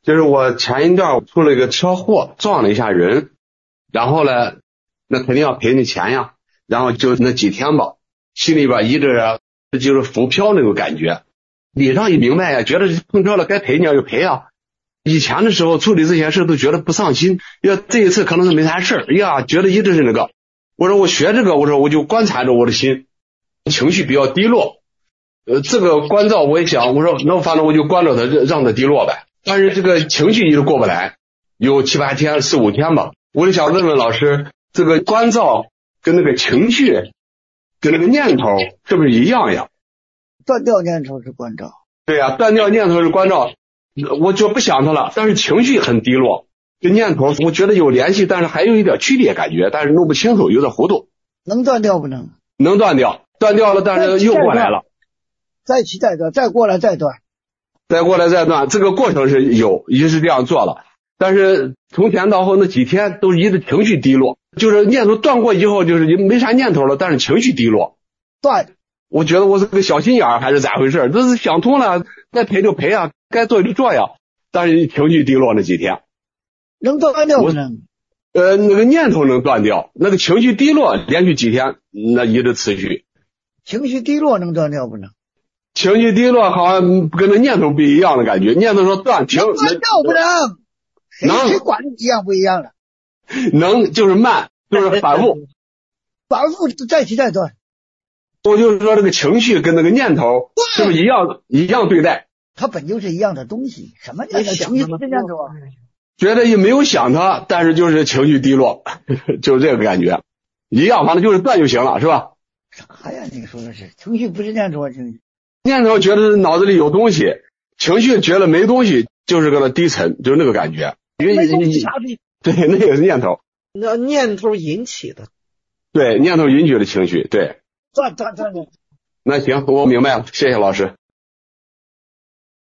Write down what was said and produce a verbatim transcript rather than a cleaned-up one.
就是我前一段出了一个车祸，撞了一下人，然后呢，那肯定要赔你钱呀。然后就那几天吧，心里边一直就是浮漂那种感觉。理上一明白呀，觉得碰车了该赔你要就赔啊。以前的时候处理这些事都觉得不上心，要这一次可能是没啥事儿，呀，觉得一直是那个。我说我学这个，我说我就观察着我的心，情绪比较低落。呃，这个关照我也想，我说那反正我就关照他，让他低落呗。但是这个情绪一直过不来，有七八天、四五天吧。我就想问问老师，这个关照跟那个情绪跟那个念头是不是一样呀？ 断掉念头是关照。 对呀、啊，断掉念头是关照，我就不想他了，但是情绪很低落，跟念头我觉得有联系，但是还有一点区别感觉，但是弄不清楚，有点糊涂。 能断掉不能？ 能断掉，断掉了，但是又过来了。 再起再断，再过来再断。 再过来再断，这个过程是有，也是这样做了。但是从前到后那几天都一直情绪低落，就是念头断过以后，就是没啥念头了，但是情绪低落。 断， 我觉得我是个小心眼儿还是咋回事？这是想通了，该赔就赔啊，该做就做呀。但是情绪低落那几天， 能断掉不能？ 呃，那个念头能断掉，那个情绪低落连续几天，那一直持续。 情绪低落能断掉不能？ 情绪低落好像跟那念头不一样的感觉，念头说断停， 断掉不能？ 能谁管一样不一样的？ 能就是慢，就是反复， 反复再起再断。 我就是说这个情绪跟那个念头是不是一样一样对待？ 它本就是一样的东西。什么叫情绪是念头啊？ 觉得也没有想它，但是就是情绪低落，就是这个感觉，一样，反正就是断就行了，是吧？ 啥呀？你说的是情绪不是念头啊？情绪念头觉得脑子里有东西，情绪觉得没东西，就是个低沉，就是那个感觉。 没东西啥的。 对，那个是念头。 那念头引起的。 对，念头引起的情绪，对。 断断断断。 那行，我明白了，谢谢老师。